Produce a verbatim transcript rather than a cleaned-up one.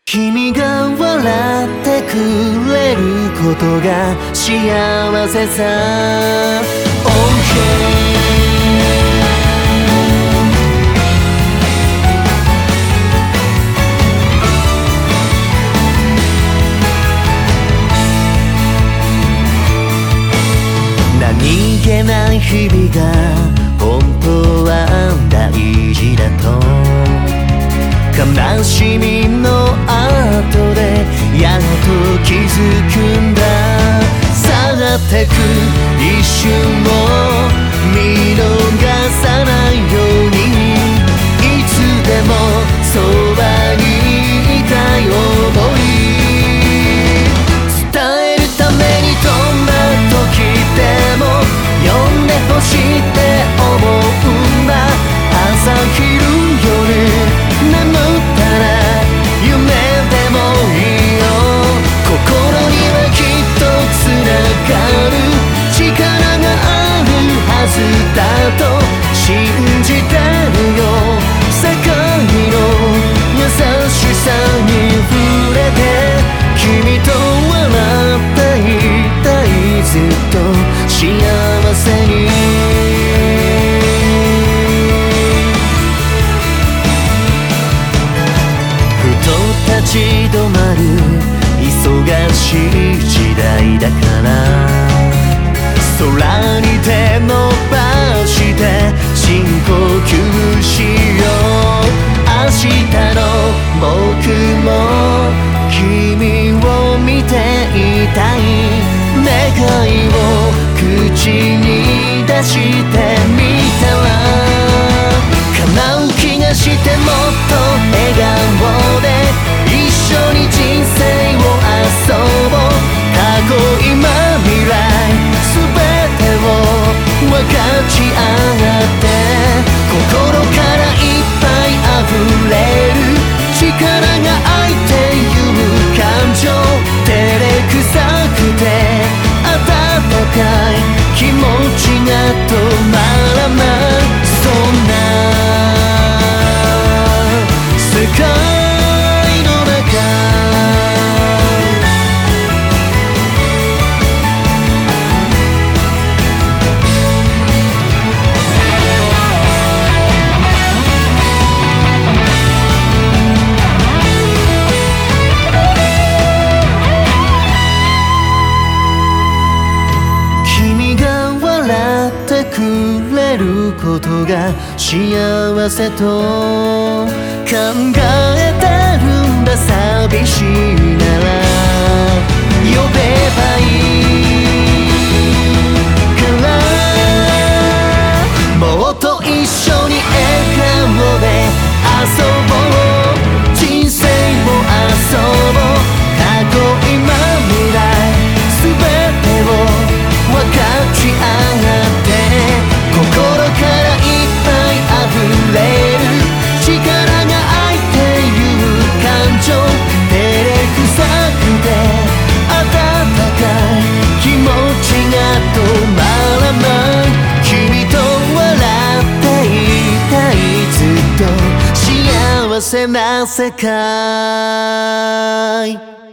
君が笑ってくれることが幸せさ OK 何気ない日々が本当は大事だと悲しみの後でやっと気づくんだ去ってく一瞬を見逃さないようにいつでもそばにいたい想い伝えるためにどんな時でも呼んでほしいって思うんだ朝昼夜眠ったら夢でもいいよ心にはきっとつながる力があるはずだと信じてるよ世界の優しさに触れて君と笑っていたいずっと幸せに立ち止まる忙しい時代だから空に手伸ばして深呼吸しよう明日の僕も君を見ていたい願いを口に出してみたら叶う気がしてもっと笑顔で一緒に人生を遊ぼう過去今未来全てを分かち合って心からいっぱい溢れる力が愛っていう感情照れくさくて温かい気持ちが止まらないそんな世界くれることが幸せと考えてるんだ寂しいなら呼べばいいからもっと一緒に笑顔で遊ぼう人生を遊ぼう過去今未来全てを分かち合って心からいっぱい溢れる力が愛っていう感情照れくさくて温かい気持ちが止まらない君と笑っていたいずっと幸せな世界